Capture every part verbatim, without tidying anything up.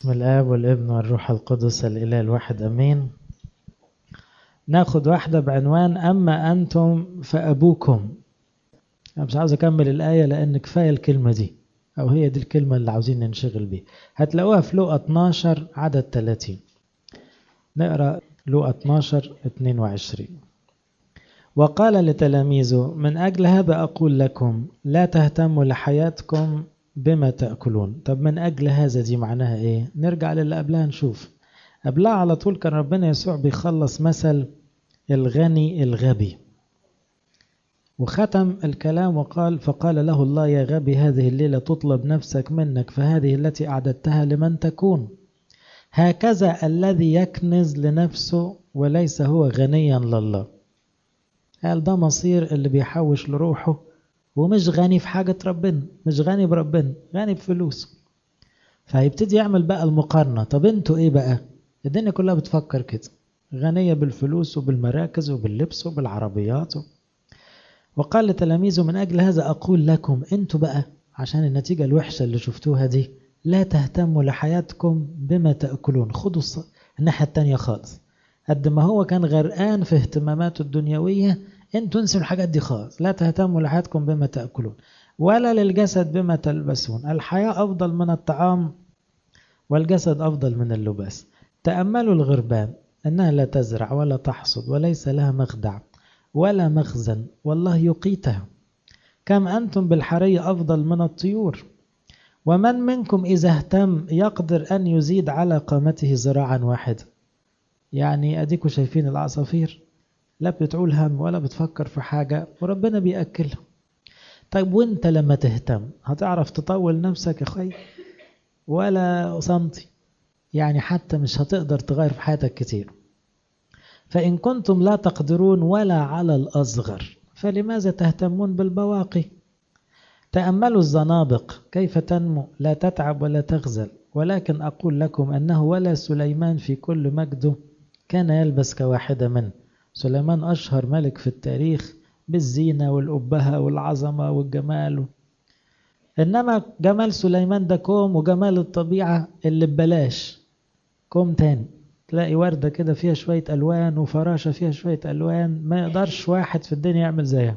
بسم الآب والابن والروح القدس الإله الواحد أمين. ناخد واحدة بعنوان أما أنتم فأبوكم. أنا مش عاوز أكمل الآية لأن كفاية الكلمة دي، أو هي دي الكلمة اللي عاوزين ننشغل بيها. هتلاقوها في لوقا اتناشر عدد ثلاثين. نقرأ لوقا اتناشر اتنين وعشرين. وقال لتلاميذه: من أجل هذا أقول لكم لا تهتموا لحياتكم بما تأكلون. طب من أجل هذا دي معناها إيه؟ نرجع للي قبلها نشوف. قبلها على طول كان ربنا يسوع بيخلص مثل الغني الغبي، وختم الكلام وقال: فقال له الله: يا غبي، هذه الليلة تطلب نفسك منك، فهذه التي أعددتها لمن تكون؟ هكذا الذي يكنز لنفسه وليس هو غنيا لله. قال ده مصير اللي بيحوش لروحه ومش غني في حاجة ربنا، مش غني بربنا، غني بفلوسه. فهيبتدي يعمل بقى المقارنة. طب انتوا ايه بقى؟ الدنيا كلها بتفكر كده، غنية بالفلوس وبالمراكز وباللبس وبالعربيات. وقال لتلاميذه: من أجل هذا أقول لكم، انتوا بقى عشان النتيجة الوحشة اللي شفتوها دي لا تهتموا لحياتكم بما تأكلون. خدوا الناحية التانية خالص. قد ما هو كان غرقان في اهتماماته الدنيوية، انتوا انسوا الحاجات دي خالص. لا تهتموا لحياتكم بما تأكلون ولا للجسد بما تلبسون. الحياة أفضل من الطعام والجسد أفضل من اللباس. تأملوا الغربان أنها لا تزرع ولا تحصد وليس لها مخدع ولا مخزن والله يقيتها. كم أنتم بالحري أفضل من الطيور. ومن منكم إذا اهتم يقدر أن يزيد على قامته ذراعا واحدة. يعني أديكوا شايفين العصافير، لا بتعول هم ولا بتفكر في حاجة وربنا بيأكلها. طيب وانت لما تهتم هتعرف تطول نفسك يا خي ولا سنتي؟ يعني حتى مش هتقدر تغير في حياتك كتير. فإن كنتم لا تقدرون ولا على الأصغر فلماذا تهتمون بالبواقي؟ تأملوا الزنابق كيف تنمو، لا تتعب ولا تغزل. ولكن أقول لكم أنه ولا سليمان في كل مجده كان يلبس كواحدة منه. سليمان أشهر ملك في التاريخ بالزينة والأبهة والعظمة والجمال، إنما جمال سليمان ده كوم، وجمال الطبيعة اللي ببلاش كوم تاني. تلاقي وردة كده فيها شوية ألوان وفراشة فيها شوية ألوان، ما يقدرش واحد في الدنيا يعمل زيها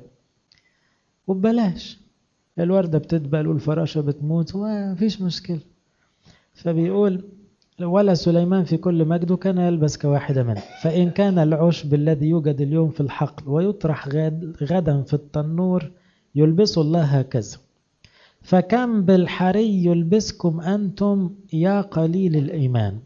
وببلاش. الوردة بتدبل والفراشة بتموت ومفيش مشكلة. فبيقول: ولا سليمان في كل مجده كان يلبس كواحدة منه. فإن كان العشب الذي يوجد اليوم في الحقل ويطرح غدا في التنور يلبس الله هكذا، فكم بالحري يلبسكم أنتم يا قليل الإيمان.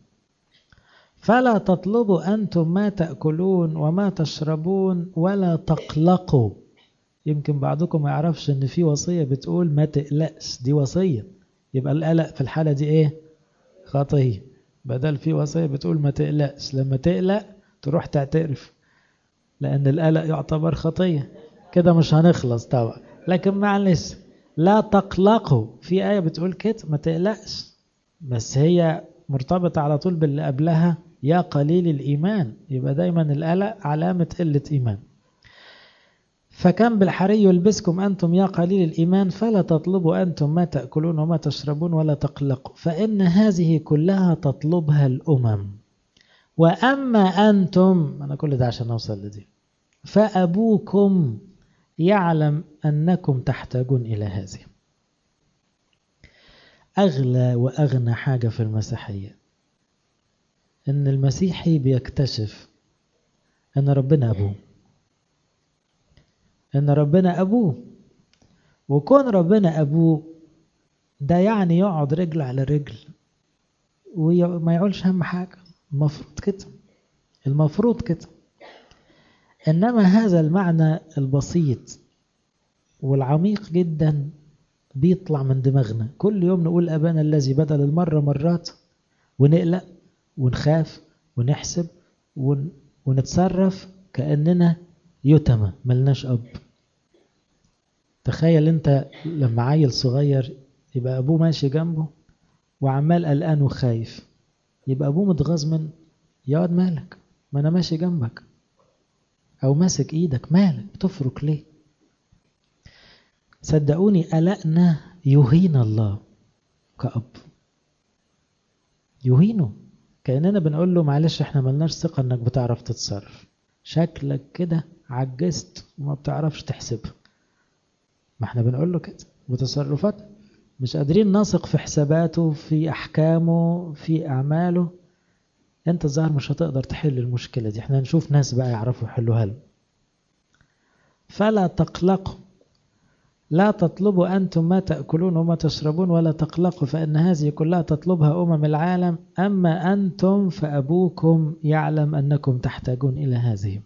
فلا تطلبوا أنتم ما تأكلون وما تشربون ولا تقلقوا. يمكن بعضكم ما يعرفش ان في وصية بتقول ما تقلقش، دي وصية. يبقى القلق في الحالة دي ايه؟ خطية. بدل في وصية بتقول ما تقلقش، لما تقلق تروح تعترف، لان القلق يعتبر خطية. كده مش هنخلص طبعا، لكن معلش. لا تقلقوا، في آية بتقول كده ما تقلقش، بس هي مرتبطة على طول باللي قبلها يا قليل الإيمان. يبقى دايما القلق علامة قلة إيمان. فكم بالحري يلبسكم أنتم يا قليل الإيمان. فلا تطلبوا أنتم ما تأكلون وما تشربون ولا تقلقوا، فإن هذه كلها تطلبها الأمم. وأما أنتم، أنا كل ده عشان أوصل لدي، فأبوكم يعلم أنكم تحتاجون إلى هذه. أغلى وأغنى حاجة في المسيحية إن المسيحي بيكتشف أن ربنا أبوه، أن ربنا أبوه. وكون ربنا أبوه ده يعني يقعد رجل على رجل وما يعولش هم حاجة. المفروض كده، المفروض كده. إنما هذا المعنى البسيط والعميق جدا بيطلع من دماغنا. كل يوم نقول أبانا الذي، بدل المرة مرات، ونقلق ونخاف ونحسب ون... ونتصرف كأننا يتمى ملناش أب. تخيل انت لما عيل صغير يبقى أبوه ماشي جنبه وعمال قلقان وخايف، يبقى أبوه متغاظ منه. يا واد مالك، ما أنا ماشي جنبك، أو ماسك إيدك، مالك بتفرك ليه؟ صدقوني قلقنا يهين الله كأب. يهينه، كأننا بنقول له معلش احنا ملناش ثقة انك بتعرف تتصرف، شكلك كده عجزت وما بتعرفش تحسبها. ما احنا بنقول له كده بتصرفات، مش قادرين نثق في حساباته، في احكامه، في اعماله. انت الظاهر مش هتقدر تحل المشكلة دي، احنا نشوف ناس بقى يعرفوا يحلوها له. فلا تقلقوا، لا تطلبوا أنتم ما تأكلون وما تشربون ولا تقلقوا، فإن هذه كلها تطلبها أمم العالم، أما أنتم فأبوكم يعلم أنكم تحتاجون إلى هذه.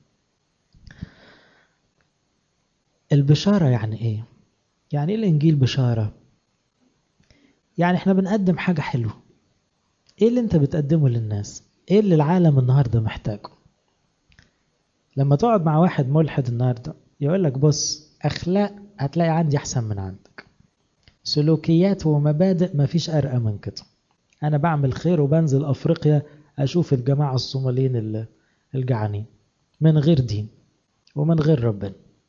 البشارة يعني إيه؟ يعني إيه الإنجيل بشارة؟ يعني إحنا بنقدم حاجة حلوة. إيه اللي أنت بتقدمه للناس؟ إيه اللي العالم النهاردة محتاجه؟ لما تقعد مع واحد ملحد النهاردة يقول لك بص، أخلاق هتلاقي عندي أحسن من عندك، سلوكيات ومبادئ مفيش أرقى من كده. أنا بعمل خير وبنزل أفريقيا أشوف الجماعة الصوماليين الجعانين من غير دين ومن غير ربنا.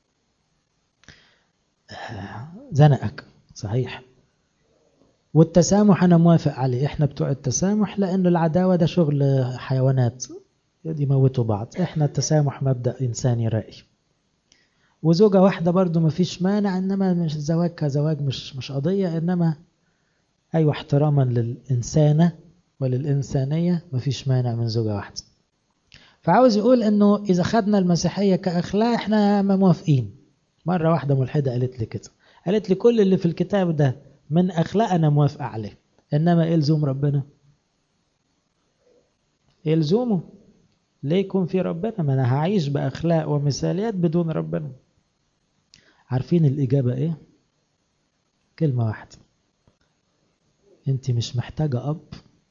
زنقك صحيح. والتسامح أنا موافق عليه، إحنا بتوع التسامح، لأنه العداوة ده شغل حيوانات يموتوا بعض. إحنا التسامح مبدأ إنساني رأي. وزوجة واحدة برضو مفيش مانع، إنما مش الزواج كزواج مش مش قضية، إنما أيوة احتراما للإنسانة وللإنسانية مفيش مانع من زوجة واحدة. فعاوز يقول إنه إذا خدنا المسيحية كأخلاق إحنا ما موافقين. مرة واحدة ملحدة قالت لي كده، قالت لي كل اللي في الكتاب ده من أخلاق أنا موافقة عليه، إنما إيه لزوم ربنا؟ إيه لزومه؟ ليه يكون في ربنا؟ ما أنا هعيش بأخلاق ومثاليات بدون ربنا. عارفين الإجابة إيه؟ كلمة واحدة، أنت مش محتاجة أب.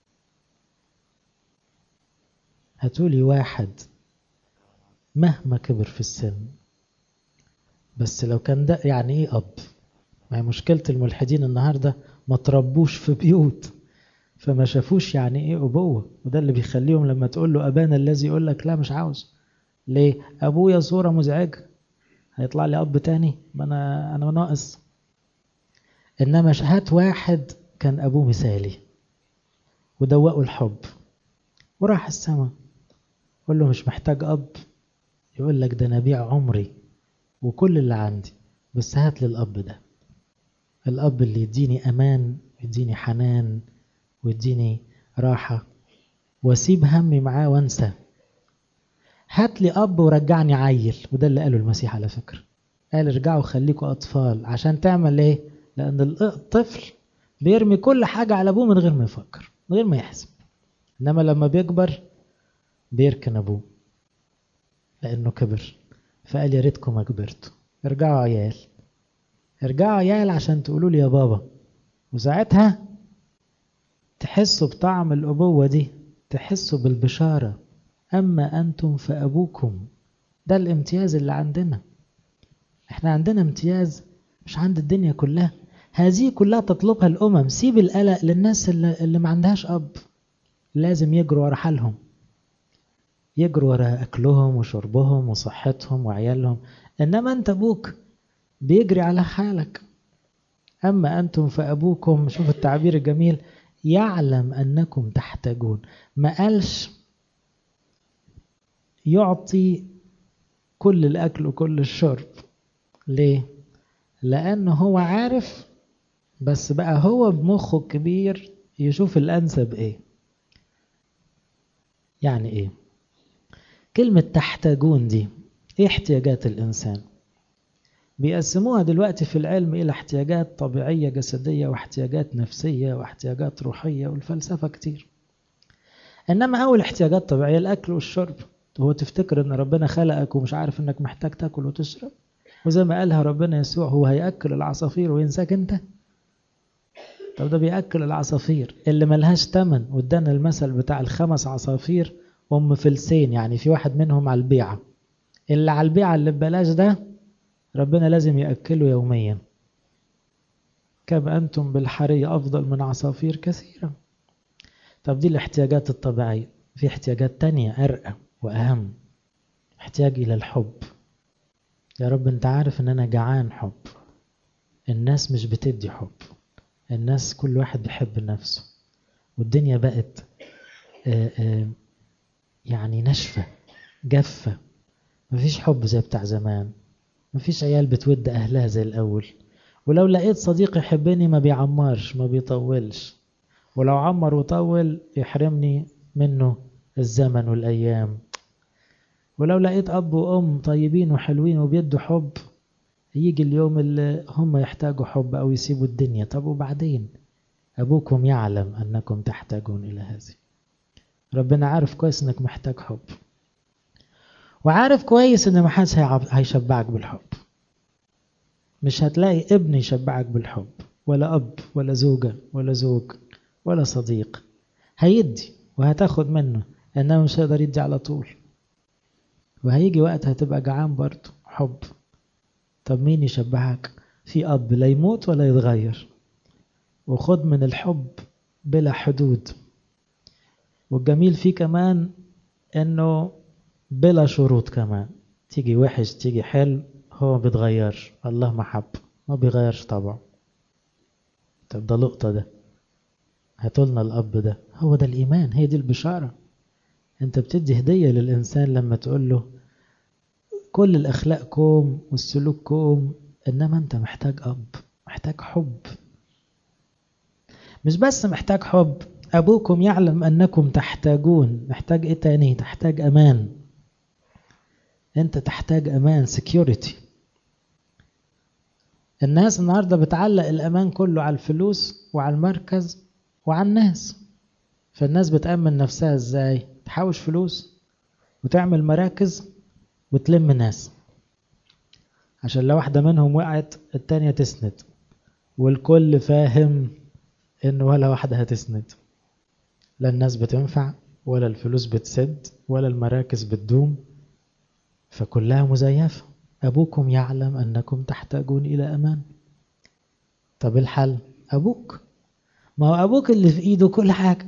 هتقولي واحد مهما كبر في السن، بس لو كان ده يعني إيه أب؟ ما هي مشكلة الملحدين النهاردة ما تربوش في بيوت، فما شافوش يعني إيه أبوة، وده اللي بيخليهم لما تقول له أبانا الذي يقول لك لا مش عاوز. ليه؟ أبويا صورة مزعجة، هيطلع لي أب تاني؟ ما أنا أنا ناقص. إنما شهات واحد كان أبوه مثالي ودوقوا الحب وراح السما. قول له مش محتاج أب، يقول لك ده نبيع عمري وكل اللي عندي، بس هات لي الأب ده، الأب اللي يديني أمان ويديني حنان ويديني راحة واسيب همي معاه وانسى. هات لي أب ورجعني عيل، وده اللي قاله المسيح على فكرة، قال ارجعوا خليكوا أطفال. عشان تعمل ايه؟ لأن الطفل بيرمي كل حاجة على أبوه من غير ما يفكر من غير ما يحسب، إنما لما بيكبر بيركن أبوه لأنه كبر. فقال يا ريتكم ما كبرتوا، ارجعوا عيال، ارجعوا عيال عشان تقولوا لي يا بابا، وساعتها تحسوا بطعم الأبوة دي، تحسوا بالبشارة. أما أنتم فأبوكم. ده الامتياز اللي عندنا، احنا عندنا امتياز مش عند الدنيا كلها. هذه كلها تطلبها الأمم. سيب القلق للناس اللي, اللي ما عندهاش أب، لازم يجروا ورا حالهم، يجروا ورا أكلهم وشربهم وصحتهم وعيالهم. إنما أنت أبوك بيجري على حالك. أما أنتم فأبوكم، شوف التعبير الجميل، يعلم أنكم تحتاجون. ما قالش يعطي كل الأكل وكل الشرب. ليه؟ لأنه هو عارف، بس بقى هو بمخه الكبير يشوف الأنسب إيه. يعني إيه؟ كلمة تحتاجون دي إيه احتياجات الإنسان؟ بيقسموها دلوقتي في العلم إلى احتياجات طبيعية جسدية واحتياجات نفسية واحتياجات روحية، والفلسفة كتير. إنما أول احتياجات طبيعية الأكل والشرب. هو تفتكر إن ربنا خلقك ومش عارف إنك محتاج تأكل وتشرب؟ وزي ما قالها ربنا يسوع، هو هيأكل العصافير وينساك أنت؟ طب ده بيأكل العصافير اللي ملهاش تمن، وادانا المثل بتاع الخمس عصافير أم فلسين، يعني في واحد منهم على البيعة، اللي على البيعة اللي ببلاش ده ربنا لازم يأكله يوميا. كم أنتم بالحري أفضل من عصافير كثيرة. طب دي الاحتياجات الطبيعية. في احتياجات تانية أرقى وأهم، احتياج إلى الحب. يا رب أنت عارف أن أنا جعان حب. الناس مش بتدي حب، الناس كل واحد بيحب نفسه، والدنيا بقت آآ آآ يعني ناشفة جافة، مفيش حب زي بتاع زمان، مفيش عيال بتود أهلها زي الأول. ولو لقيت صديق يحبني ما بيعمرش ما بيطولش، ولو عمر وطول يحرمني منه الزمن والأيام. ولو لقيت أب وأم طيبين وحلوين وبيدوا حب، يجي اليوم اللي هم يحتاجوا حب أو يسيبوا الدنيا. طب وبعدين؟ أبوكم يعلم أنكم تحتاجون إلى هذه. ربنا عارف كويس أنك محتاج حب، وعارف كويس أن محدش هيشبعك بالحب. مش هتلاقي ابن يشبعك بالحب، ولا أب ولا زوجة ولا زوج ولا صديق. هيدي وهتاخد منه، إنما مش هيقدر يدي على طول، وهيجي وقت هتبقى جعان برضه حب. طب مين يشبعك؟ في أب لا يموت ولا يتغير، وخد من الحب بلا حدود. والجميل فيه كمان إنه بلا شروط كمان، تيجي وحش تيجي حلو هو ما بيتغيرش. الله محب ما بيغيرش طبعا. طب ده لقطة، ده هاتولنا الأب ده. هو ده الإيمان، هي دي البشارة. أنت بتدي هدية للإنسان لما تقول له كل الأخلاق كوم والسلوك كوم، إنما أنت محتاج أب، محتاج حب. مش بس محتاج حب، أبوكم يعلم أنكم تحتاجون. محتاج إيه تاني؟ تحتاج أمان. أنت تحتاج أمان، security. الناس النهاردة بتعلق الأمان كله على الفلوس وعلى المركز وعلى الناس. فالناس بتأمن نفسها إزاي؟ تحوش فلوس وتعمل مراكز وتلم ناس، عشان لو واحدة منهم وقعت التانية تسند. والكل فاهم إن ولا واحدة هتسند، لا الناس بتنفع ولا الفلوس بتسد ولا المراكز بتدوم، فكلها مزيفة. أبوكم يعلم أنكم تحتاجون إلى أمان. طب الحل؟ أبوك. ما هو أبوك اللي في إيده كل حاجة.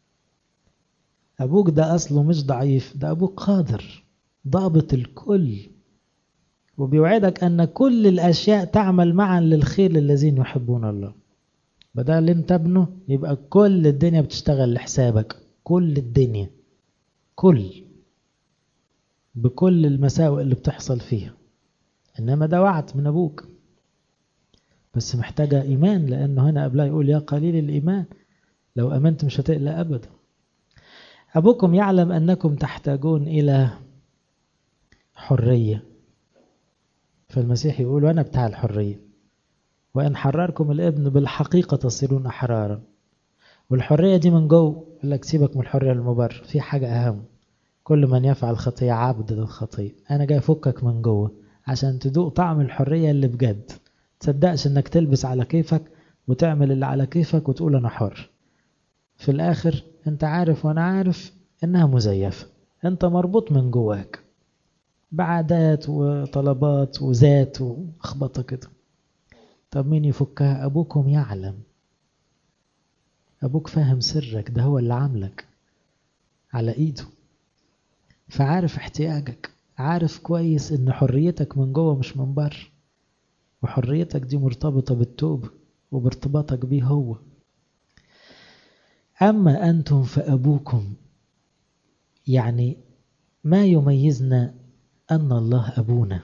أبوك ده أصله مش ضعيف، ده أبوك قادر ضابط الكل، وبيوعدك أن كل الأشياء تعمل معا للخير للذين يحبون الله. بدل انت ابنه يبقى كل الدنيا بتشتغل لحسابك، كل الدنيا، كل بكل المساوئ اللي بتحصل فيها. إنما ده وعد من أبوك، بس محتاجة إيمان، لأنه هنا قبلها يقول يا قليل الإيمان، لو أمنت مش هتقلق أبدا. أبوكم يعلم أنكم تحتاجون إلى حرية. فالمسيح يقول وأنا بتاع الحرية، وإن حرركم الابن بالحقيقة تصيرون أحرارا. والحرية دي من جوه. يقول لك سيبك من الحرية المبرر، في حاجة أهم. كل من يفعل خطية عبد للخطية. أنا جاي أفكك من جوه عشان تدوق طعم الحرية اللي بجد. تصدقش إنك تلبس على كيفك وتعمل اللي على كيفك وتقول أنا حر. في الآخر أنت عارف وأنا عارف إنها مزيفة. أنت مربوط من جواك بعادات وطلبات وذات وأخبطة كده. طب مين يفكها؟ أبوكم يعلم. أبوك فاهم سرك، ده هو اللي عاملك على إيده، فعارف احتياجك، عارف كويس إن حريتك من جوه مش من بره، وحريتك دي مرتبطة بالتوبة وبارتباطك بيه هو. أما أنتم فأبوكم. يعني ما يميزنا أن الله أبونا.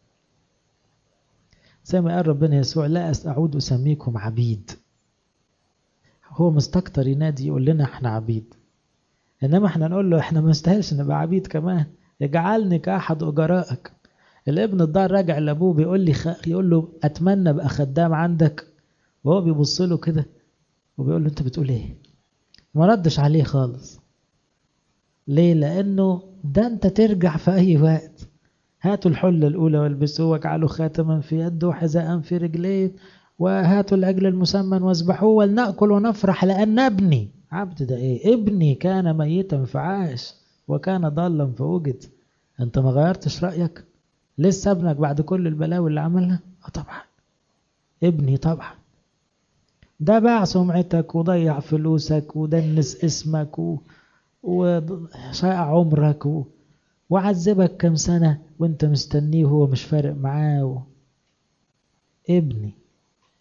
زي ما قال ربنا يسوع لا أعود أسميكم عبيد. هو مستكتر ينادي يقول لنا احنا عبيد، إنما احنا نقول له احنا ما نستاهلش نبقى عبيد كمان، اجعلني كأحد أجرائك. الابن الضال راجع لأبوه بيقول لي خ... يقول له أتمنى أبقى خدام عندك، وهو بيبص له كده وبيقول له أنت بتقول إيه؟ ما ردش عليه خالص. ليه؟ لأنه ده أنت ترجع في أي وقت. هاتوا الحلة الأولى والبسوه واجعلوا خاتما في يده وحذاء في رجليه، وهاتوا العجل المسمن واذبحوه ولنأكل ونفرح لأن ابني. عبد ده إيه؟ ابني كان ميتا فعاش وكان ضالا فوجد. أنت ما غيرتش رأيك؟ لسه ابنك بعد كل البلاوي اللي عملها؟ اه طبعا ابني طبعا. ده باع سمعتك وضيع فلوسك ودنس اسمك و... وشاء عمرك و... وعذبك كم سنة وانت مستنيه وهو مش فارق معاه و... ابني.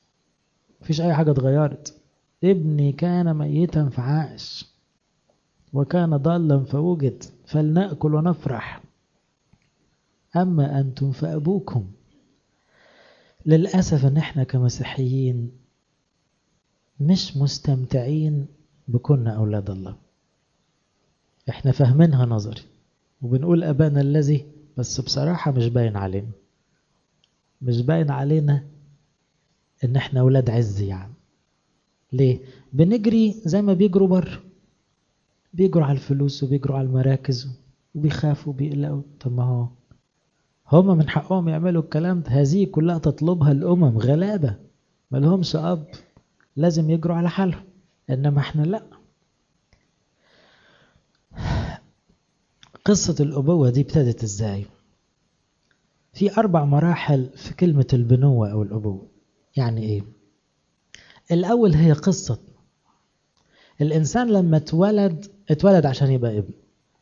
مفيش اي حاجة اتغيرت. ابني كان ميتا فعاش. وكان ضالا فوجد فلنأكل ونفرح. أما أنتم فأبوكم. للأسف أن احنا كمسيحيين مش مستمتعين بكوننا أولاد الله. احنا فاهمينها نظري وبنقول أبانا الذي، بس بصراحة مش باين علينا مش باين علينا ان احنا أولاد عز. يعني ليه؟ بنجري زي ما بيجروا بره، بيجروا على الفلوس وبيجروا على المراكز وبيخافوا وبيقلقوا. طب ما هو هم من حقهم يعملوا الكلام ده، هذه كلها تطلبها الأمم غلابة ما لهمش أب، لازم يجروا على حالهم. إنما احنا لا. قصة الأبوة دي ابتدت ازاي؟ في أربع مراحل في كلمة البنوة أو الأبوة. يعني إيه؟ الأول هي قصة الإنسان لما اتولد اتولد عشان يبقى ابن.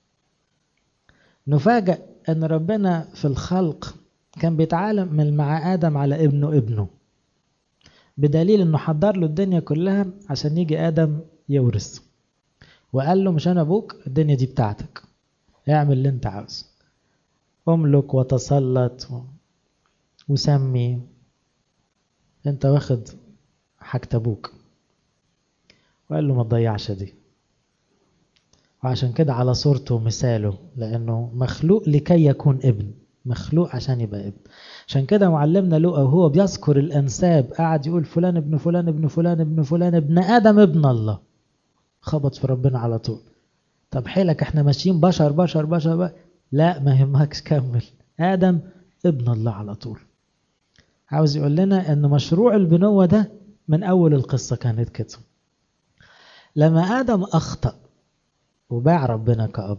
نفاجأ أن ربنا في الخلق كان بيتعامل مع آدم على ابنه ابنه، بدليل أنه حضر له الدنيا كلها عشان يجي آدم يورث، وقال له مش أنا أبوك، الدنيا دي بتاعتك، اعمل اللي انت عاوز، املك وتسلط وسمي، انت واخد حاجة ابوك. وقال له ما تضيعش دي. وعشان كده على صورته ومثاله، لأنه مخلوق لكي يكون ابن، مخلوق عشان يبقى ابن. عشان كده معلمنا لوقا وهو بيذكر الأنساب قاعد يقول فلان ابن فلان ابن فلان ابن فلان ابن آدم ابن الله. خبط في ربنا على طول. طب حيلك احنا ماشيين بشر بشر بشر, بشر. لا ما يهمكش، كمل آدم ابن الله على طول. عاوز يقول لنا ان مشروع البنوة ده من أول القصة كانت كده. لما آدم أخطأ وباع ربنا كأب،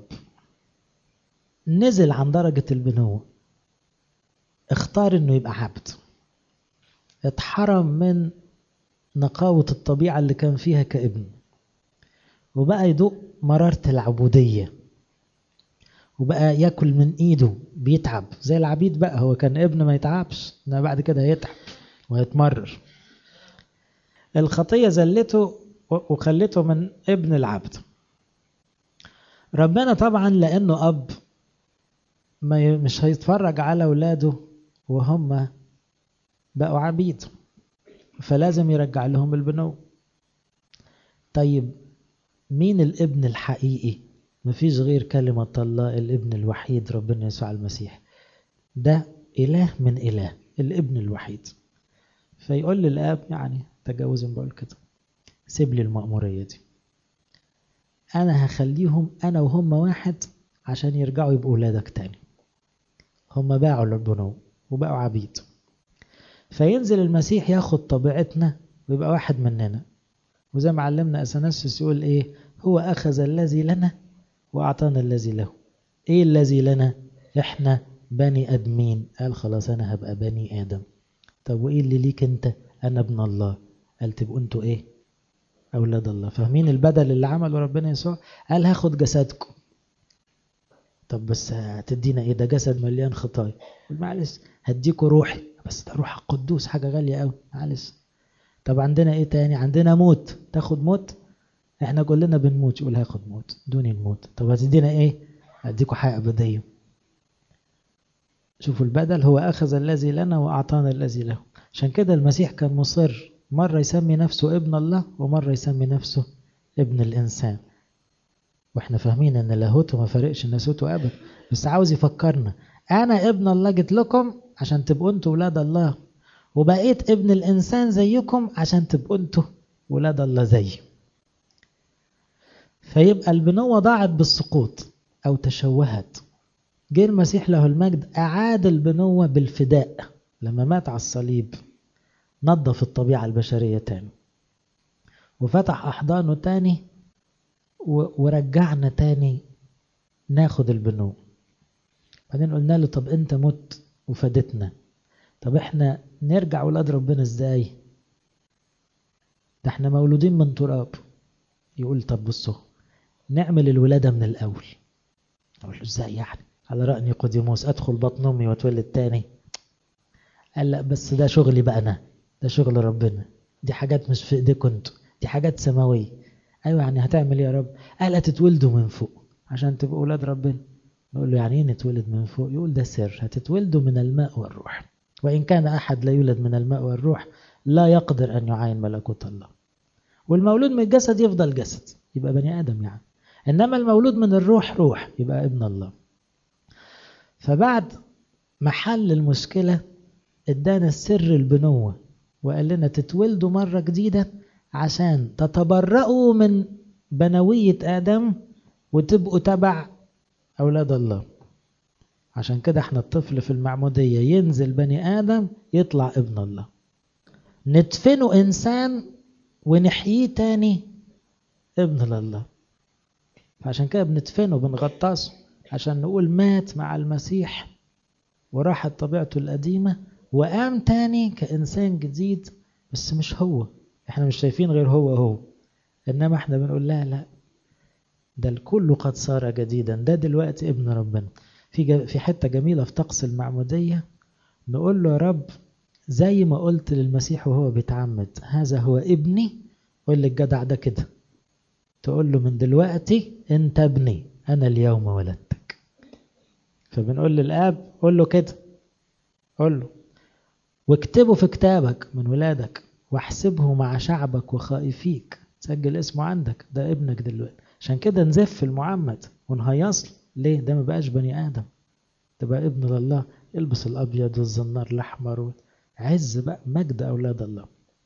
نزل عن درجة البنوة، اختار انه يبقى عبد، اتحرم من نقاوة الطبيعة اللي كان فيها كابن، وبقى يدوق مرارة العبودية، وبقى ياكل من ايده، بيتعب زي العبيد. بقى هو كان ابن ما يتعبش، انما بعد كده هيتعب ويتمرر. الخطية زلته وخلته من ابن العبد. ربنا طبعا لانه اب ما مش هيتفرج على اولاده وهم بقوا عبيد، فلازم يرجع لهم البنو. طيب مين الابن الحقيقي؟ مفيش غير كلمة الله، الابن الوحيد ربنا يسوع المسيح. ده إله من إله، الابن الوحيد. فيقول للآب يعني تجاوز بقول كده، سيب لي المأمورية دي، أنا هخليهم أنا وهم واحد عشان يرجعوا يبقوا أولادك تاني. هم باعوا البنو وبقوا عبيد، فينزل المسيح ياخد طبيعتنا ويبقى واحد مننا. وزي ما علمنا أثناسيوس يقول إيه؟ هو أخذ الذي لنا وأعطانا الذي له. إيه الذي لنا؟ إحنا بني أدمين، قال خلاص أنا هبقى بني آدم. طب وإيه اللي ليك أنت؟ أنا ابن الله، قال تبقوا أنتوا إيه؟ أولاد الله. فاهمين البدل اللي عمله ربنا يسوع؟ قال هاخد جسدكم. طب بس هتدينا إيه؟ ده جسد مليان خطايا. معلش هديكوا روحي، بس ده روح القدوس حاجة غالية قوي، معلش. طب عندنا إيه تاني؟ عندنا موت، تاخد موت؟ احنا كلنا بنموت، يقول هاخد موت دون الموت. طب هتدينا ايه؟ هديكوا حياة أبدية. شوفوا البدل، هو أخذ الذي لنا وأعطانا الذي له. عشان كده المسيح كان مصر مرة يسمي نفسه ابن الله ومرة يسمي نفسه ابن الإنسان. واحنا فاهمين ان لاهوته ما فرقش ناسوته أبدا، بس عاوز يفكرنا أنا ابن الله جيت لكم عشان تبقوا انتوا ولاد الله، وبقيت ابن الإنسان زيكم عشان تبقوا انتوا ولاد الله زيي. فيبقى البنوة ضاعت بالسقوط أو تشوهت. جه المسيح له المجد أعاد البنوة بالفداء، لما مات على الصليب نظف الطبيعة البشرية تاني وفتح أحضانه تاني ورجعنا تاني ناخد البنوة. بعدين قلنا له طب أنت مت وفدتنا، طب احنا نرجع ولاد ربنا ازاي؟ ده احنا مولودين من تراب. يقول طب بصوا نعمل الولادة من الأول. أقول له ازاي يعني؟ على رأي نيقوديموس أدخل بطن أمي واتولد تاني؟ قال لا بس ده شغلي بقى، أنا ده شغل ربنا، دي حاجات مش في إيديكم انتوا، دي حاجات سماوية. أيوة يعني هتعمل إيه يا رب؟ قال هتتولدوا من فوق عشان تبقوا أولاد ربنا. نقول له يعني إيه نتولد من فوق؟ يقول ده سر، هتتولدوا من الماء والروح، وإن كان أحد لا يولد من الماء والروح لا يقدر أن يعاين ملكوت الله. والمولود من الجسد يفضل جسد، يبقى بني آدم يعني، إنما المولود من الروح روح، يبقى ابن الله. فبعد محل المشكلة ادانا السر البنوة وقال لنا تتولدوا مرة جديدة عشان تتبرأوا من بنوية آدم وتبقوا تبع أولاد الله. عشان كده احنا الطفل في المعمودية ينزل بني آدم يطلع ابن الله، ندفنه إنسان ونحييه تاني ابن الله. فعشان كده بندفنه بنغطاسه عشان نقول مات مع المسيح وراحت طبيعته القديمة وقام تاني كإنسان جديد، بس مش هو، احنا مش شايفين غير هو هو، إنما احنا بنقول لا لا ده الكل قد صار جديدا، ده دلوقتي ابن ربنا. في في حتة جميلة في طقس المعمودية نقول له يا رب زي ما قلت للمسيح وهو بيتعمد هذا هو ابني، قول للجدع ده كده، تقول له من دلوقتي انت ابني انا اليوم ولدتك. فبنقول للاب قول له كده، قول له واكتبه في كتابك من ولادك واحسبه مع شعبك وخائفيك، سجل اسمه عندك، ده ابنك دلوقتي. عشان كده نزف المعمد ونهيصل ليه؟ ده ما بقاش بني ادم، ده بقى ابن الله، يلبس الابيض والزنار الاحمر، عز بقى مجد اولاد الله.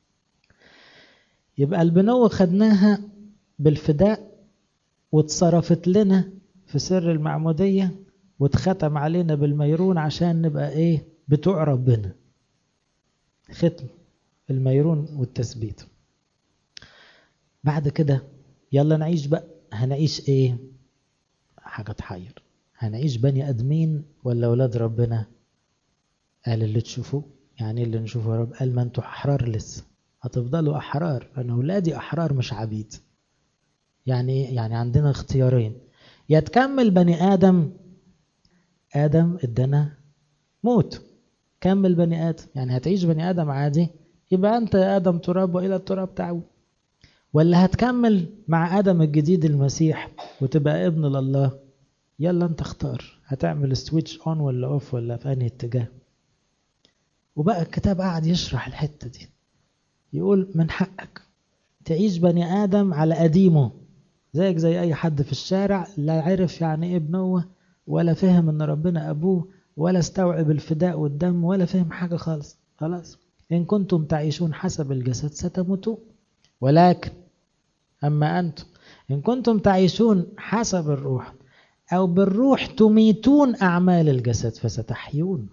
يبقى البنوة خدناها بالفداء واتصرفت لنا في سر المعمودية واتختم علينا بالميرون عشان نبقى ايه؟ بتوع ربنا. ختم الميرون والتثبيت. بعد كده يلا نعيش بقى، هنعيش ايه؟ حاجة تحير، هنعيش بني ادمين ولا ولاد ربنا؟ قال اللي تشوفوه. يعني اللي نشوفه يا رب؟ قال ما انتوا احرار لسه، هتفضلوا احرار، انا اولادي احرار مش عبيد. يعني يعني عندنا اختيارين، يا تكمل بني ادم، ادم ادانا موت، كمل بني ادم يعني هتعيش بني ادم عادي، يبقى انت يا ادم تراب والى التراب تعود، ولا هتكمل مع ادم الجديد المسيح وتبقى ابن لله؟ يلا انت اختار، هتعمل سويتش اون ولا اوف ولا في انهي اتجاه. وبقى الكتاب قاعد يشرح الحتة دي، يقول من حقك تعيش بني آدم على قديمه زيك زي أي حد في الشارع، لا عرف يعني إيه بنوة ولا فهم إن ربنا أبوه ولا استوعب الفداء والدم ولا فهم حاجة خالص. خلاص إن كنتم تعيشون حسب الجسد ستموتون، ولكن أما أنتم إن كنتم تعيشون حسب الروح أو بالروح تميتون أعمال الجسد فستحيون.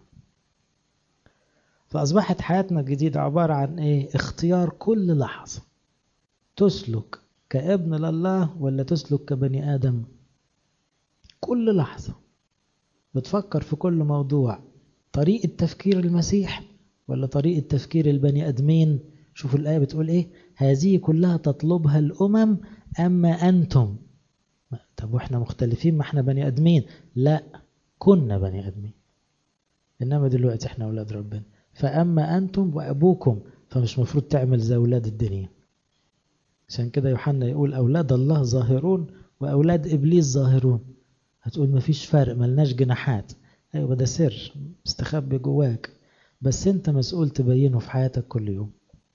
فأصبحت حياتنا الجديدة عبارة عن إيه؟ اختيار كل لحظة، تسلك كابن لله ولا تسلك كبني آدم. كل لحظة بتفكر في كل موضوع طريقة تفكير المسيح ولا طريقة تفكير البني آدمين. شوفوا الآية بتقول إيه؟ هذه كلها تطلبها الأمم أما أنتم. طب وإحنا مختلفين؟ ما إحنا بني آدمين. لا، كنا بني آدمين، إنما دلوقتي إحنا أولاد ربنا. فأما أنتم وأبوكم، فمش مفروض تعمل زي أولاد الدنيا. عشان كده يوحنا يقول أولاد الله ظاهرون وأولاد إبليس ظاهرون. هتقول مفيش فرق، ملناش جناحات. أيوة ده سر مستخبي جواك، بس أنت مسؤول تبينه في حياتك كل يوم.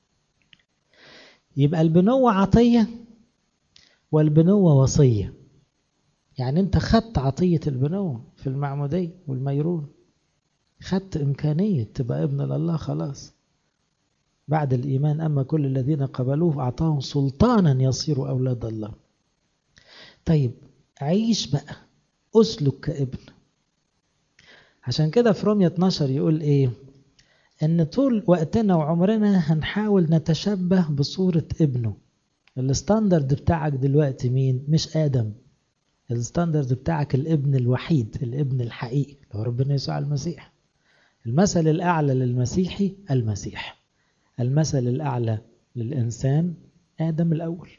يبقى البنوة عطية والبنوة وصية. يعني أنت خدت عطية البنوة في المعمودية والميرون، خدت إمكانية تبقى ابن لله خلاص بعد الإيمان. أما كل الذين قبلوه أعطاهم سلطانا يصيروا أولاد الله. طيب عيش بقى، أسلك كابن. عشان كده في رومية اتناشر يقول إيه؟ إن طول وقتنا وعمرنا هنحاول نتشبه بصورة ابنه. الستاندرد بتاعك دلوقتي مين؟ مش آدم. الستاندرد بتاعك الابن الوحيد، الابن الحقيقي هو ربنا يسوع المسيح. المثل الأعلى للمسيحي المسيح، المثل الأعلى للإنسان آدم الأول،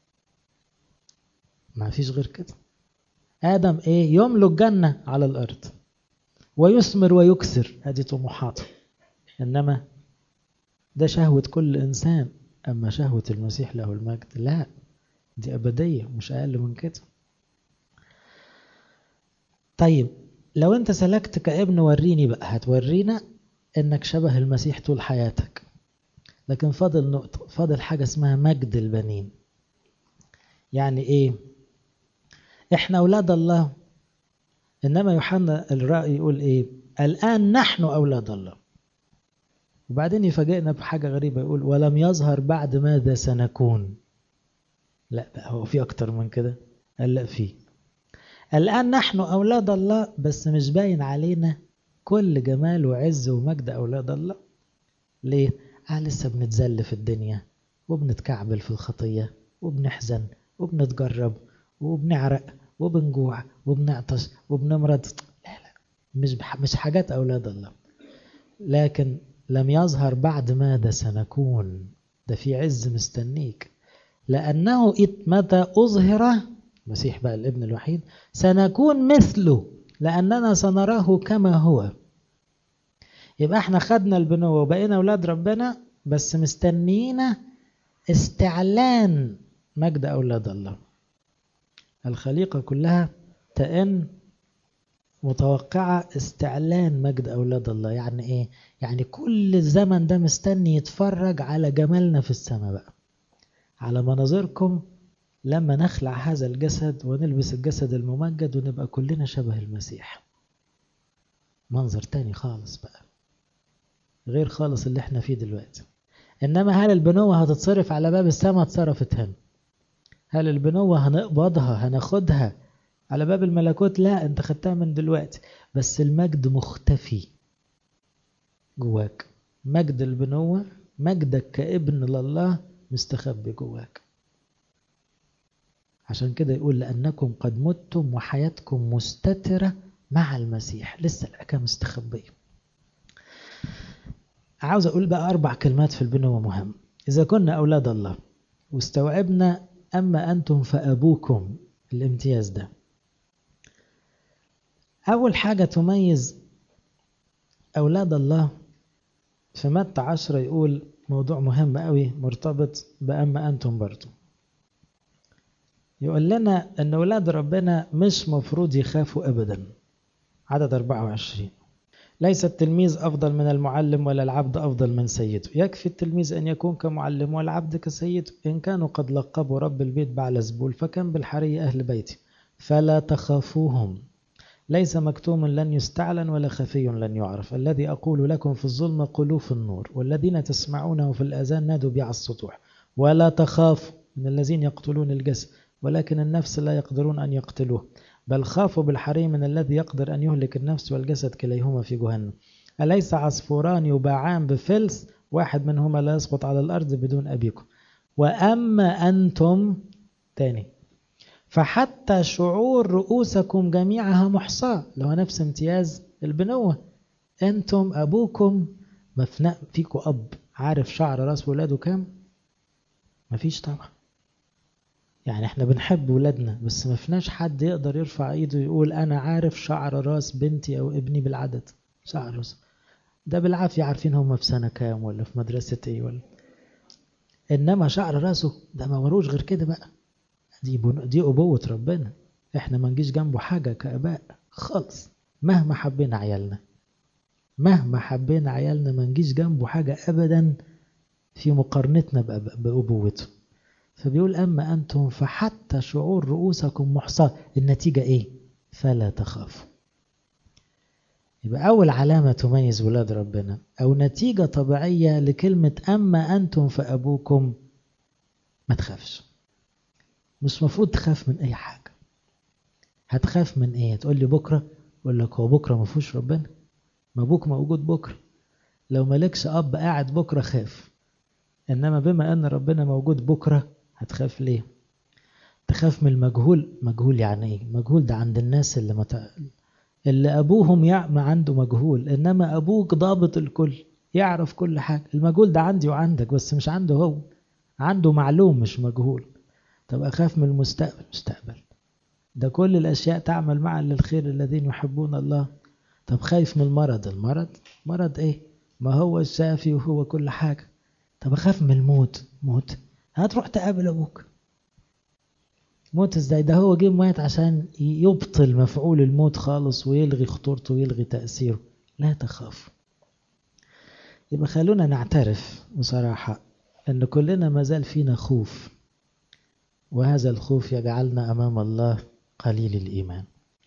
ما فيش غير كده. آدم إيه؟ يملك جنة على الأرض ويثمر ويكسر، هذه طموحاته، إنما ده شهوة كل إنسان. أما شهوة المسيح له المجد لا، دي أبدية مش أقل من كده. طيب لو أنت سلكت كابن وريني بقى، هتورينا إنك شبه المسيح طول حياتك. لكن فاضل نقطة، فاضل حاجة اسمها مجد البنين. يعني إيه؟ إحنا أولاد الله، إنما يوحنا الرأي يقول إيه؟ الآن نحن أولاد الله. وبعدين يفاجئنا بحاجة غريبة، يقول ولم يظهر بعد ماذا سنكون. لا بقى، هو في أكتر من كده؟ قال لا فيه. الآن نحن أولاد الله، بس مش باين علينا كل جمال وعز ومجد أولاد الله. ليه؟ آه لسه بنتذل في الدنيا، وبنتكعبل في الخطية، وبنحزن، وبنتجرب، وبنعرق، وبنجوع، وبنعطش، وبنمرض. لا لا، مش مش حاجات أولاد الله. لكن لم يظهر بعد ماذا سنكون، ده في عز مستنيك. لأنه متى أظهر المسيح بقى الابن الوحيد سنكون مثله، لأننا سنراه كما هو. يبقى احنا خدنا البنوة وبقينا أولاد ربنا، بس مستنينا استعلان مجد أولاد الله. الخليقة كلها تئن متوقعة استعلان مجد أولاد الله. يعني إيه؟ يعني كل الزمن ده مستني يتفرج على جمالنا في السماء بقى، على مناظركم لما نخلع هذا الجسد ونلبس الجسد الممجد ونبقى كلنا شبه المسيح. منظر تاني خالص بقى، غير خالص اللي احنا فيه دلوقتي. إنما هل البنوة هتتصرف على باب السماء؟ اتصرفت هنا. هل البنوة هنقبضها هناخدها على باب الملكوت؟ لا، انت خدتها من دلوقتي، بس المجد مختفي جواك. مجد البنوة، مجدك كابن لله مستخبي جواك. عشان كده يقول لأنكم قد متم وحياتكم مستترة مع المسيح، لسه الأحكام مستخبية. عاوز أقول بقى أربع كلمات في البنوة مهم. إذا كنا أولاد الله واستوعبنا أما أنتم فأبوكم، الامتياز ده. أول حاجة تميز أولاد الله في متى عشرة يقول موضوع مهم قوي مرتبط بأما أنتم برضو. يقول لنا أن أولاد ربنا مش مفروض يخافوا أبدا. عدد أربعة وعشرين: ليس التلميذ أفضل من المعلم ولا العبد أفضل من سيده، يكفي التلميذ أن يكون كمعلم والعبد كسيده. إن كانوا قد لقبوا رب البيت بعلزبول فكم بالحري أهل بيتي، فلا تخافوهم. ليس مكتوم لن يستعلن ولا خفي لن يعرف. الذي أقول لكم في الظلمة قولوا في النور، والذين تسمعونه في الآذان نادوا بي على السطوح. ولا تخافوا من الذين يقتلون الجسد ولكن النفس لا يقدرون أن يقتلوه، بل خافوا بالحري من الذي يقدر أن يهلك النفس والجسد كليهما في جهنم. أليس عصفوران يباعان بفلس، واحد منهما لا يسقط على الأرض بدون أبيكم. وأما أنتم تاني فحتى شعور رؤوسكم جميعها محصاة، لو نفس امتياز البنوة. أنتم أبوكم مفناء فيكم. أب عارف شعر راس ولاده كام؟ مفيش طبعا. يعني احنا بنحب ولادنا، بس مفناش حد يقدر يرفع ايده يقول أنا عارف شعر راس بنتي أو ابني بالعدد. شعر راس ده بالعافية عارفين هم في سنة كام ولا في مدرسة ايه ولا. إنما شعر راسه ده ما وروش غير كده بقى. دي دي أبوة ربنا. احنا ما نجيش جنبه حاجة كأباء خالص. مهما حبينا عيالنا، مهما حبينا عيالنا ما نجيش جنبه حاجة أبدا في مقارنتنا بأبوته. فبيقول أما أنتم فحتى شعور رؤوسكم محصاة. النتيجة إيه؟ فلا تخافوا. يبقى أول علامة تميز ولاد ربنا أو نتيجة طبيعية لكلمة أما أنتم فأبوكم، ما تخافش. مش مفروض تخاف من أي حاجة. هتخاف من إيه؟ تقول لي بكرة، أقول لك هو بكرة ما فيهوش ربنا؟ ما أبوك موجود بكرة. لو مالكش أب قاعد بكرة خاف، إنما بما أن ربنا موجود بكرة هتخاف ليه؟ تخاف من المجهول. مجهول يعني إيه؟ مجهول ده عند الناس اللي مت... اللي أبوهم يعمى عنده مجهول، إنما أبوك ضابط الكل يعرف كل حاجة. المجهول ده عندي وعندك بس مش عنده هو، عنده معلوم مش مجهول. طب أخاف من المستقبل؟ مستقبل ده كل الأشياء تعمل معا للخير الذين يحبون الله. طب خايف من المرض؟ المرض مرض إيه؟ ما هو الشافي وهو كل حاجة. طب أخاف من الموت؟ موت هتروح تقابل أبوك. موت ازاي؟ ده هو جه مات عشان يبطل مفعول الموت خالص ويلغي خطورته ويلغي تأثيره. لا تخاف. يبقى خلونا نعترف بصراحة ان كلنا ما زال فينا خوف، وهذا الخوف يجعلنا امام الله قليل الايمان.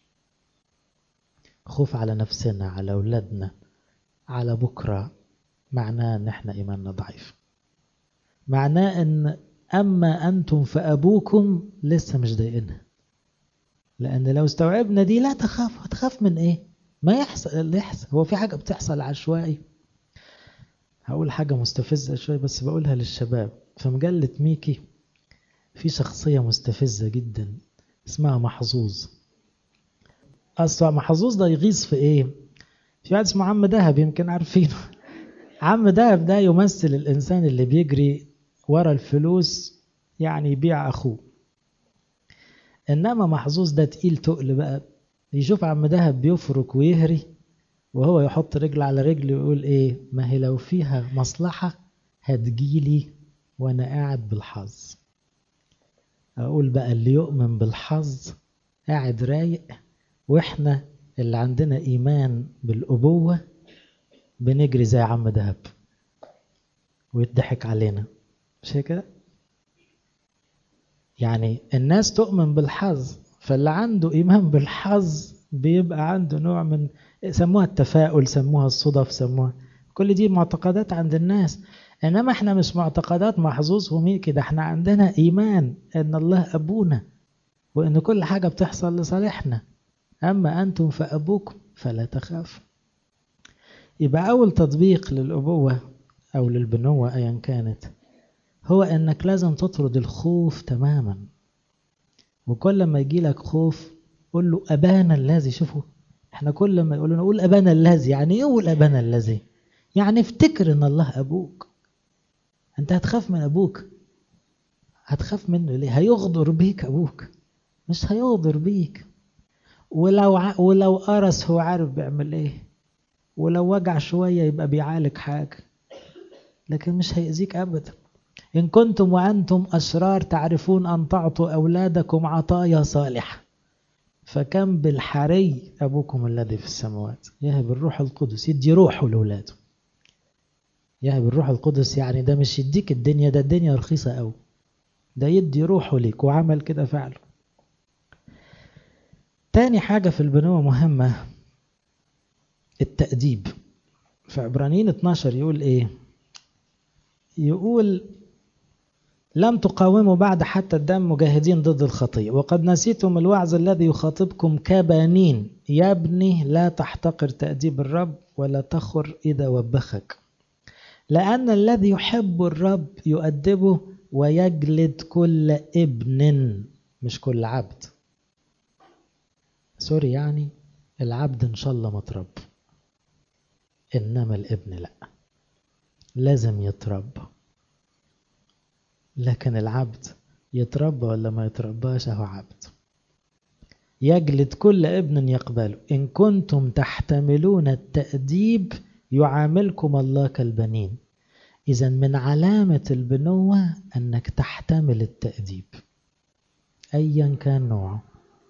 خوف على نفسنا، على اولادنا، على بكرة. معناه ان احنا ايماننا ضعيف. معناه ان اما انتم فابوكم لسه مش ضايقينها. لان لو استوعبنا دي لا تخاف. هتخاف من ايه؟ ما يحصل اللي يحصل. هو في حاجة بتحصل عشوائي؟ هقول حاجة مستفزة شوية بس بقولها للشباب. في مجلة ميكي في شخصية مستفزة جدا اسمها محظوظ. أصلا محظوظ ده يغيظ في ايه؟ في واحد اسمه عم دهب، يمكن عارفينه. عم دهب ده يمثل الإنسان اللي بيجري ورا الفلوس، يعني يبيع أخوه. إنما محظوظ ده تقيل تقل بقى. يشوف عم دهب بيفرك ويهري وهو يحط رجل على رجل ويقول ايه؟ ما هي لو فيها مصلحة هتجيلي وانا قاعد بالحظ. اقول بقى اللي يؤمن بالحظ قاعد رايق، واحنا اللي عندنا ايمان بالابوة بنجري زي عم دهب ويضحك علينا. مش كده؟ يعني الناس تؤمن بالحظ، فاللي عنده ايمان بالحظ بيبقى عنده نوع من، سموها التفاؤل، سموها الصدف، سموها كل دي معتقدات عند الناس. انما احنا مش معتقدات محظوظ ومين كده، احنا عندنا ايمان ان الله ابونا وان كل حاجة بتحصل لصالحنا. اما انتم فابوكم فلا تخافوا. يبقى اول تطبيق للابوة او للبنوة ايا كانت هو انك لازم تطرد الخوف تماما. وكل ما يجي لك خوف قول له أبانا الذي. شوفوا احنا كل ما يقولون نقول أبانا الذي، يعني ايه قول أبانا الذي؟ يعني افتكر ان الله أبوك. انت هتخاف من أبوك؟ هتخاف منه ليه؟ هيغدر بيك أبوك؟ مش هيغدر بيك. ولو ع... ولو قرص هو عارف بيعمل ايه، ولو وجع شوية يبقى بيعالج حاجة، لكن مش هيأذيك أبدا. إن كنتم وأنتم أشرار تعرفون أن تعطوا أولادكم عطايا صالحة، فكم بالحري أبوكم الذي في السماوات يهب الروح القدس. يدي روحه لأولاده. يهب الروح القدس يعني ده مش يديك الدنيا، ده الدنيا رخيصة أوي، ده يدي روحه ليك، وعمل كده فعله. تاني حاجة في البنوة مهمة التأديب. في عبرانيين اتناشر يقول ايه؟ يقول لم تقاوموا بعد حتى الدم مجاهدين ضد الخطية، وقد نسيتم الوعظ الذي يخاطبكم كبنين. يا ابني لا تحتقر تأديب الرب ولا تخر إذا وبخك، لأن الذي يحب الرب يؤدبه ويجلد كل ابن، مش كل عبد. سوري، يعني العبد إن شاء الله مترب، إنما الابن لا، لازم يتربى. لكن العبد يتربى ولا ما يترباش هو عبد. يجلد كل ابن يقبله. إن كنتم تحتملون التأديب يعاملكم الله كالبنين. إذن من علامة البنوة أنك تحتمل التأديب أيا كان نوعه.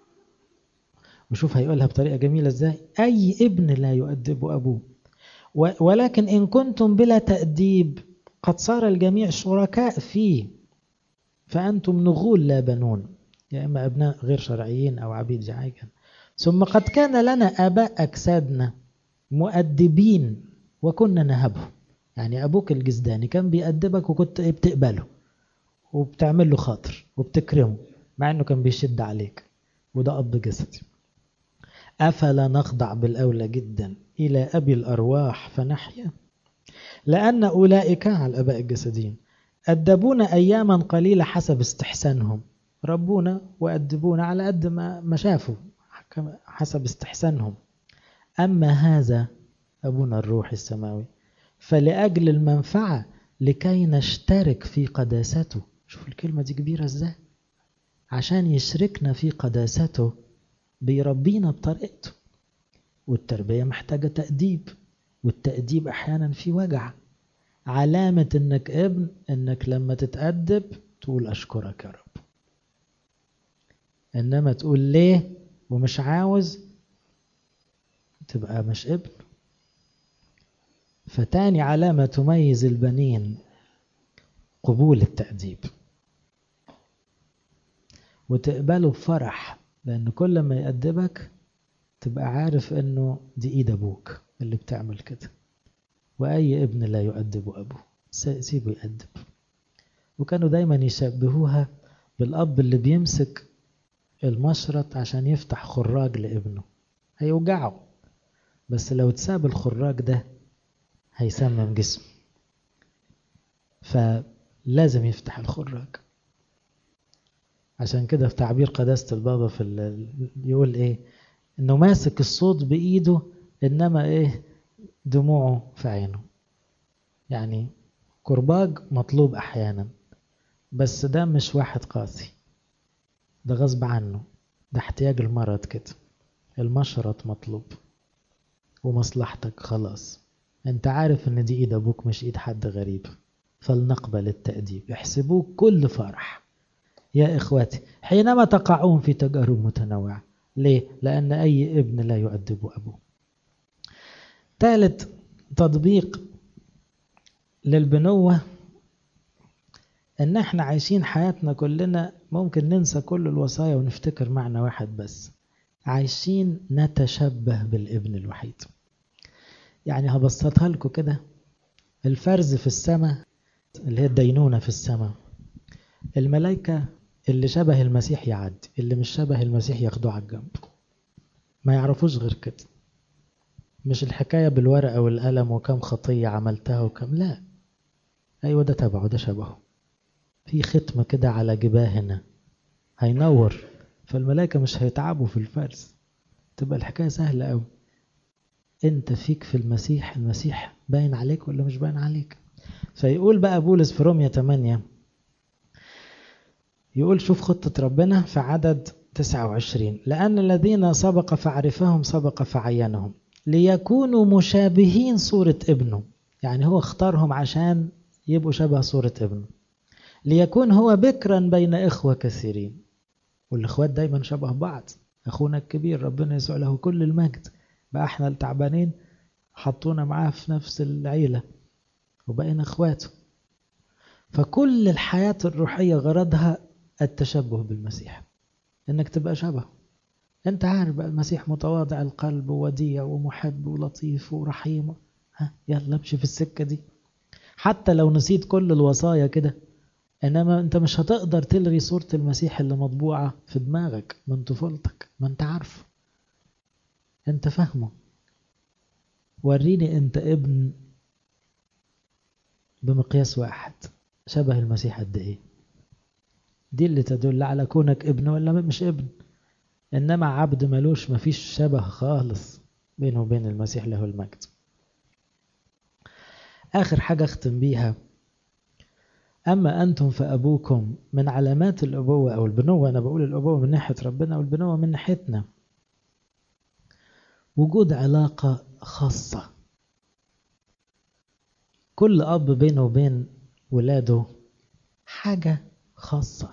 وشوف هيقولها بطريقة جميلة ازاي: أي ابن لا يؤدب أبوه، ولكن إن كنتم بلا تأديب قد صار الجميع شركاء فيه، فأنتم نغول لا بنون، يا إما أبناء غير شرعيين أو عبيد جعيجا. ثم قد كان لنا آباء أجسادنا مؤدبين وكنا نهبه. يعني أبوك الجسداني كان بيأدبك وكنت بتقبله وبتعمل له خاطر وبتكرمه مع أنه كان بيشد عليك، وده أب جسدي. أفلا نخضع بالأولى جدا إلى أبي الأرواح فنحيا؟ لأن أولئك على الآباء الجسديين أدبونا أياما قليلة حسب استحسانهم. ربونا وأدبونا على قد ما شافوا حسب استحسانهم. أما هذا أبونا الروح السماوي فلأجل المنفعة لكي نشترك في قداسته. شوف الكلمة دي كبيرة ازاي. عشان يشركنا في قداسته بيربينا بطريقته. والتربية محتاجة تأديب، والتأديب أحيانا في وجع. علامة انك ابن انك لما تتأدب تقول أشكرك يا رب. إنما تقول ليه ومش عاوز تبقى مش ابن. فتاني علامة تميز البنين قبول التأديب، وتقبله بفرح، لأن كل ما يأدبك تبقى عارف إنه دي إيد أبوك اللي بتعمل كده. وأي ابن لا يؤدب أبوه، سيبه يأدب. وكانوا دايما يشبهوها بالأب اللي بيمسك المشرط عشان يفتح خراج لابنه، هيوجعه، بس لو تساب الخراج ده هيسمم جسمه، فلازم يفتح الخراج. عشان كده في تعبير قداسة البابا في يقول ايه، انه ماسك الصوت بايده انما ايه دموعه في عينه. يعني كرباج مطلوب احيانا، بس ده مش واحد قاسي، ده غصب عنه، ده احتياج المرض كده. المشرط مطلوب ومصلحتك خلاص، انت عارف ان دي ايد ابوك مش ايد حد غريب، فلنقبل التأديب. احسبوه كل فرح يا إخواتي حينما تقعون في تجارب متنوعة. ليه؟ لأن أي ابن لا يؤدب أبوه. ثالث تطبيق للبنوة، إن احنا عايشين حياتنا كلنا ممكن ننسى كل الوصايا ونفتكر معنى واحد بس، عايشين نتشبه بالابن الوحيد. يعني هبسطها لكم كده، الفرز في السماء اللي هي الدينونة في السماء، الملائكة اللي شبه المسيح يعدي، اللي مش شبه المسيح ياخدوه على الجنب، ما يعرفوش غير كده. مش الحكاية بالورقة والقلم وكم خطية عملتها وكم، لا، أيوة ده تبعه، ده شبهه، في ختمة كده على جباهنا هينور، فالملائكة مش هيتعبوا في الفرز، تبقى الحكاية سهلة أوي. انت فيك في المسيح، المسيح باين عليك ولا مش باين عليك. فيقول بقى بولس في رومية ثمانية، يقول شوف خطة ربنا في عدد تسعة وعشرين، لأن الذين سبق فعرفهم سبق فعينهم ليكونوا مشابهين صورة ابنه. يعني هو اختارهم عشان يبقوا شبه صورة ابنه، ليكون هو بكرا بين إخوة كثيرين. والإخوات دايما شبه بعض، أخونا الكبير ربنا يسوع له كل المجد، بقى احنا التعبانين حطونا معاه في نفس العيلة وبقينا إخواته. فكل الحياة الروحية غرضها التشبه بالمسيح، انك تبقى شبه. انت عارف بقى المسيح متواضع القلب ووديع ومحب ولطيف ورحيم، ها يلا امشي في السكة دي، حتى لو نسيت كل الوصايا كده، انما انت مش هتقدر تلغي صورة المسيح اللي مطبوعة في دماغك من طفولتك، ما انت عارفه، انت فاهمه. وريني انت ابن بمقياس واحد شبه المسيح قد ايه، دي اللي تدل على كونك ابن ولا مش ابن. انما عبد ملوش، مفيش شبه خالص بينه وبين المسيح له المجد. آخر حاجة أختم بيها، أما أنتم فأبوكم. من علامات الأبوة أو البنوة، أنا بقول الأبوة من ناحية ربنا والبنوة من ناحيتنا، وجود علاقة خاصة. كل أب بينه وبين ولاده حاجة خاصة،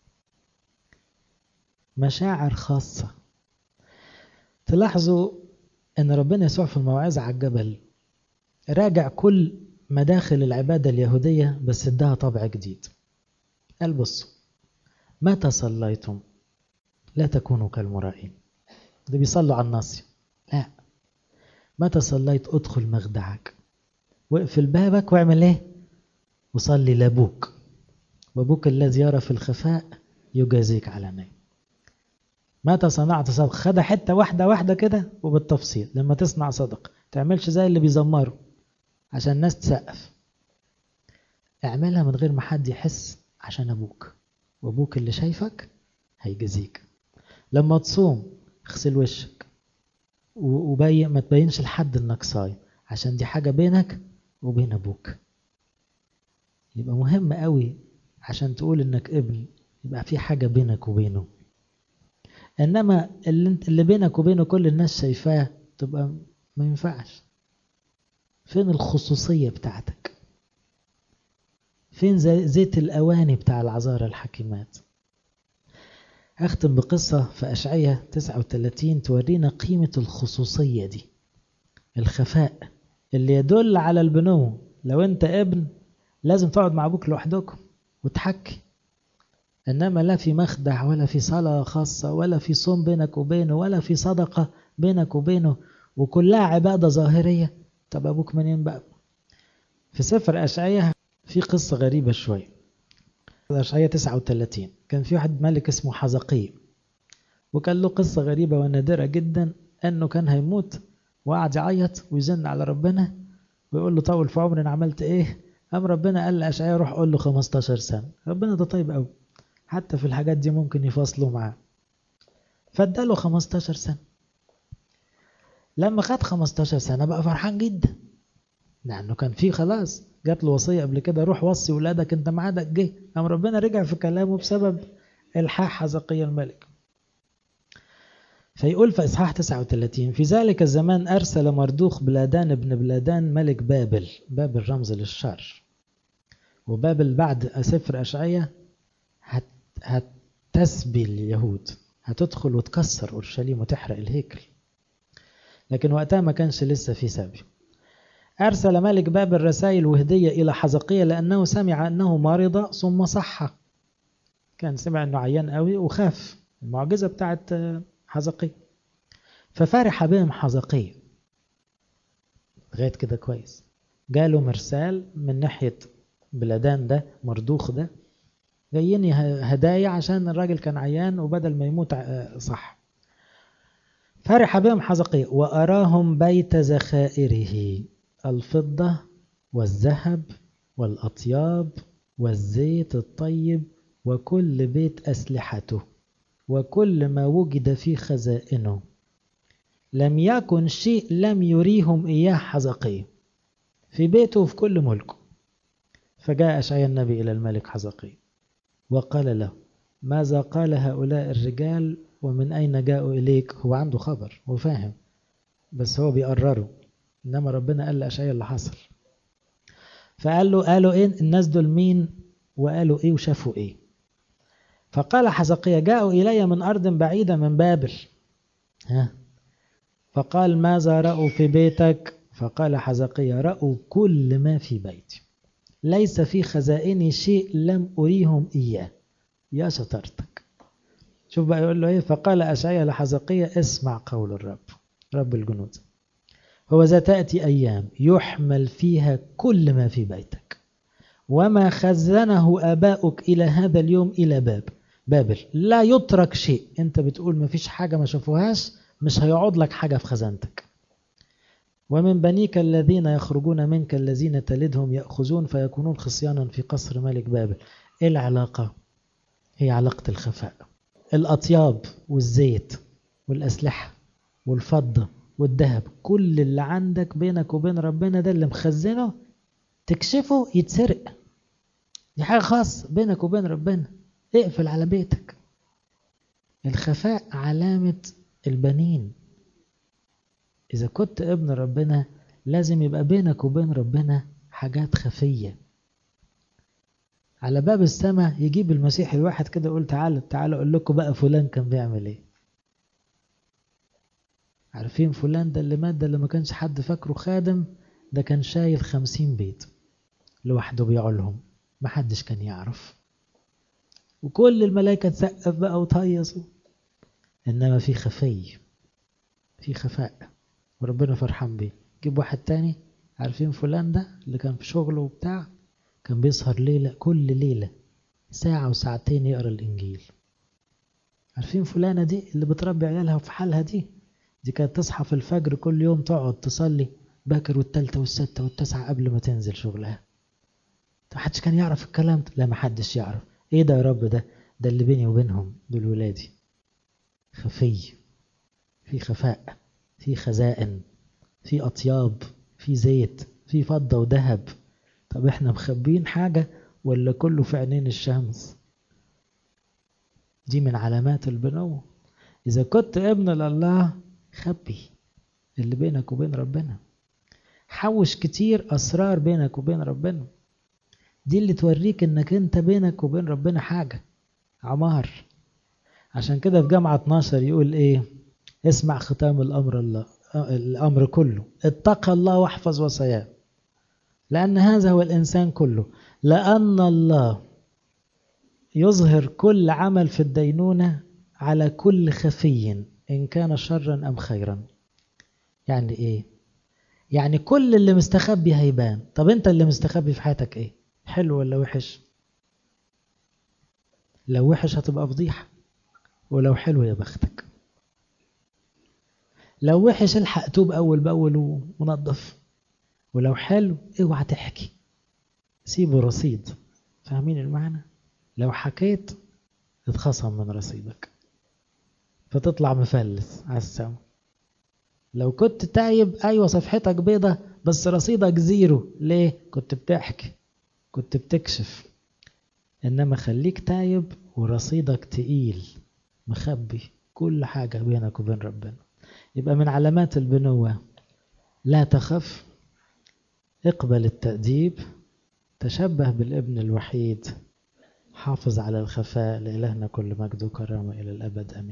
مشاعر خاصة. تلاحظوا أن ربنا يسوع في الموعظة على الجبل راجع كل مداخل العبادة اليهودية بس اداها طابع جديد. قال بصوا، متى صليتم لا تكونوا كالمرائين، ده بيصلوا على الناصية، لا، متى صليت ادخل مخدعك واقفل بابك واعمل ايه، وصلي لابوك، وابوك الذي يرى في الخفاء يجازيك علانية. متى صنعت صدق، خدها حتة واحدة واحدة كده وبالتفصيل. لما تصنع صدق تعملش زي اللي بيزمروا عشان الناس تسقف، اعملها من غير ما حد يحس عشان ابوك، وابوك اللي شايفك هيجازيك. لما تصوم اغسل وشك وبين، ما تبينش لحد انك صايم، عشان دي حاجة بينك وبين ابوك. يبقى مهم قوي عشان تقول انك ابن، يبقى في حاجة بينك وبينه. انما اللي, اللي بينك وبينه كل الناس شايفاه تبقى ما ينفعش. فين الخصوصية بتاعتك؟ فين زيت الأواني بتاع العذارى الحكيمات؟ أختم بقصة في أشعية تسعة وثلاثين تورينا قيمة الخصوصية دي، الخفاء اللي يدل على البنو. لو أنت ابن لازم تقعد مع أبوك لوحدكم وتحكي، إنما لا في مخدع ولا في صلاة خاصة ولا في صوم بينك وبينه ولا في صدقة بينك وبينه، وكلها عبادة ظاهرية. طب أبوك منين بقى؟ في سفر أشعية في قصة غريبة شوي. أشعية تسعة وثلاثين كان في واحد ملك اسمه حزقي، وكان له قصة غريبة ونادرة جدا، أنه كان هيموت وقعد يعيط ويزن على ربنا ويقول له طول في عمري أنا عملت إيه؟ أم ربنا قال لأشعية روح قول له خمستاشر سنة. ربنا ده طيب قوي، حتى في الحاجات دي ممكن يفصلوا معاه. فاداله خمستاشر سنة. لما خد خمستاشر سنة بقى فرحان جدا، لأنه كان فيه خلاص جات له وصية قبل كده روح وصي ولادك انت معادك جه. أم ربنا رجع في كلامه بسبب الحاح حزقيا الملك. فيقول في إصحاح تسعة وثلاثين في ذلك الزمان أرسل مردوخ بلادان ابن بلادان ملك بابل. بابل رمز للشر، وبابل بعد سفر أشعية هت هتسبي اليهود، هتدخل وتكسر أورشليم وتحرق الهيكل، لكن وقتها ما كانش لسه في سبي. أرسل ملك بابل رسائل وهدية إلى حزقية لأنه سمع أنه مرض ثم صح. كان سمع أنه عيان قوي وخاف، المعجزة بتاعت حزقية. ففرح بهم حزقية لغاية كده كويس. جاله مرسال من ناحية بلدان ده مردوخ ده جايين هدايا عشان الراجل كان عيان وبدل ما يموت صح. فرح بهم حزقية وأراهم بيت ذخائره الفضة والذهب والأطياب والزيت الطيب وكل بيت أسلحته وكل ما وجد في خزائنه. لم يكن شيء لم يريهم إياه حزقية في بيته وفي كل ملكه. فجاء أشعيا النبي إلى الملك حزقية وقال له ماذا قال هؤلاء الرجال ومن أين جاءوا إليك؟ هو عنده خبر وفاهم، بس هو بيقرره، إنما ربنا قال لأشعيا اللي حصل. فقال له قالوا إيه الناس دول مين وقالوا إيه وشافوا إيه؟ فقال حزقية جاءوا إلي من أرض بعيدة من بابل. ها؟ فقال ماذا رأوا في بيتك؟ فقال حزقية رأوا كل ما في بيتي، ليس في خزائني شيء لم أريهم إياه. يا شطرتك. شوف بقى يقول له إيه. فقال أشعيا لحزقية اسمع قول الرب رب الجنود، هو ذا تأتي أيام يحمل فيها كل ما في بيتك وما خزنه آباؤك إلى هذا اليوم إلى باب بابل، لا يترك شيء. انت بتقول ما فيش حاجة ما شافوهاش، مش هيقعد لك حاجة في خزانتك. ومن بنيك الذين يخرجون منك الذين تلدهم يأخذون فيكونون خصيانا في قصر ملك بابل. ايه العلاقة؟ هي علاقة الخفاء. الأطياب والزيت والأسلحة والفضة والذهب، كل اللي عندك بينك وبين ربنا ده اللي مخزنه تكشفه يتسرق. دي حاجة خاصة بينك وبين ربنا، اقفل على بيتك. الخفاء علامة البنين. إذا كنت ابن ربنا لازم يبقى بينك وبين ربنا حاجات خفية. على باب السماء يجيب المسيح الواحد كده يقول تعالوا تعالوا أقول لكم بقى فلان كان بيعمل ايه. عارفين فلان ده اللي مات ده اللي ما كانش حد فاكره خادم، ده كان شايل خمسين بيت لوحده بيعولهم، ما حدش كان يعرف، وكل الملائكة تسقف بقى وتهيصوا. إنما في خفي، في خفاء، وربنا فرحان بيه. جيب واحد تاني، عارفين فلان ده اللي كان في شغله وبتاع كان بيسهر ليلة كل ليلة ساعة وساعتين يقرأ الإنجيل. عارفين فلانة دي اللي بتربي عيالها في حالها دي دي كانت تصحى في الفجر كل يوم تقعد تصلي باكر والتالتة والستة والتسعة قبل ما تنزل شغلها. محدش كان يعرف الكلام ده. لا محدش يعرف. ايه ده يا رب؟ ده ده اللي بيني وبينهم دول ولادي. خفي، في خفاء، في خزائن، في أطياب، في زيت، في فضة وذهب. طب احنا مخبين حاجة ولا كله في عينين الشمس؟ دي من علامات البنو. إذا كنت ابن لله خبي اللي بينك وبين ربنا، حوش كتير أسرار بينك وبين ربنا. دي اللي توريك انك انت بينك وبين ربنا حاجة عمار. عشان كده في جامعة اتناشر يقول ايه؟ اسمع ختام الأمر الله الأمر كله، اتق الله واحفظ وصاياه، لأن هذا هو الإنسان كله، لأن الله يظهر كل عمل في الدينونة على كل خفي إن كان شرا أم خيرا. يعني إيه؟ يعني كل اللي مستخبي هيبان. طب أنت اللي مستخبي في حياتك إيه؟ حلو ولا وحش؟ لو وحش هتبقى فضيحة، ولو حلو يا بختك. لو وحش الحق توب أول بأول ونظف، ولو حلو اوعى تحكي، سيبه رصيد. فاهمين المعنى؟ لو حكيت اتخصم من رصيدك فتطلع مفلس على السما. لو كنت تايب ايوه صفحتك بيضة بس رصيدك زيرو، ليه؟ كنت بتحكي، كنت بتكشف. انما خليك تايب ورصيدك تقيل، مخبي كل حاجة بينك وبين ربنا. يبقى من علامات البنوة لا تخف، اقبل التأديب، تشبه بالابن الوحيد، حافظ على الخفاء. لإلهنا كل مجد وكرامة إلى الأبد آمين.